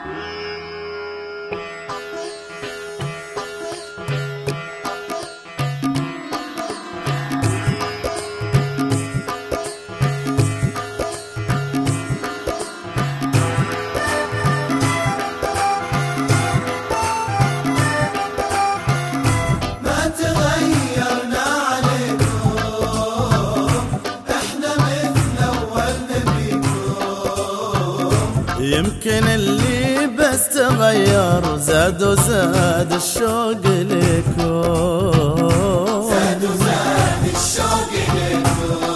يمكن اللي بس تغير زاد وزاد الشوق لكم، زاد وزاد الشوق لكم.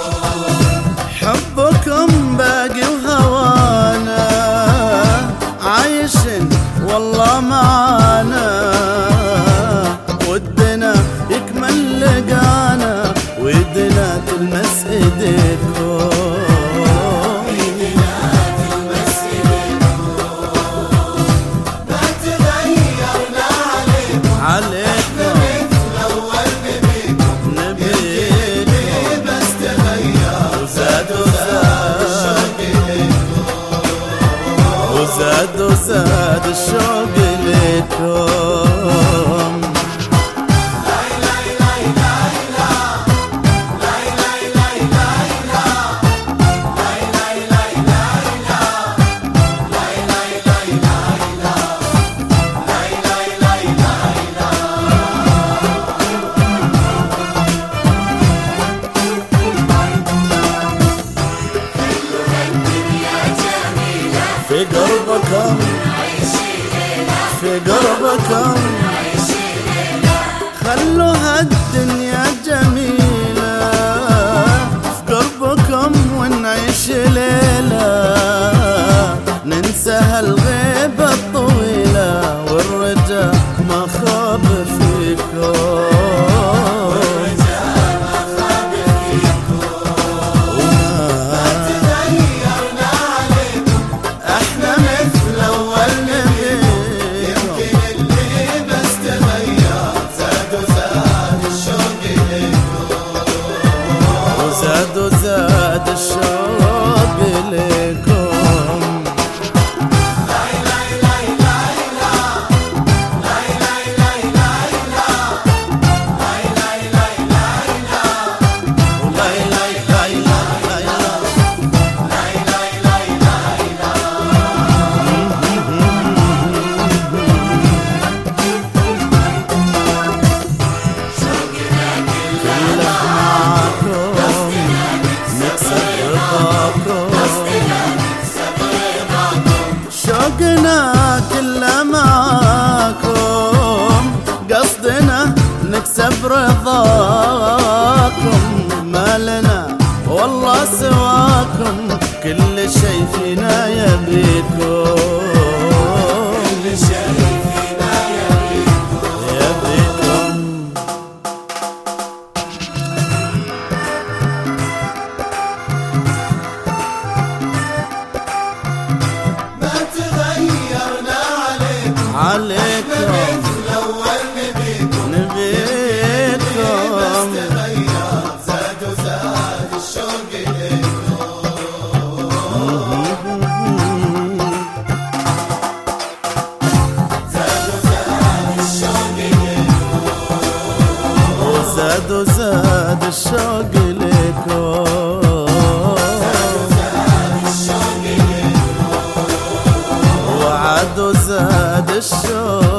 حبكم باقي وهوانا عايش والله معانا، ودنا يكمل لقانا ويدنا تلمس ايديكم. زاد وزاد الشوق لكم. في قربكم في قربكم خلوا هالدنيا جميلة، في قربكم ونعيش ليلة ننسى هالغيبة الطويلة والرجاء ما خاب فيكم. زاد وزاد الشوق لكم. شوقنا كله معاكم، قصدنا نكسب رضاكم، ما لنا والله سواكم، كل شي فينا يبيكم، كل شي فينا يبيكم. عليكم الأول نبيكم نبيكم. زاد وزاد الشوق لكم. زاد وزاد الشوق لكم. زاد وزاد الشوق لكم. وعد وزاد الشوق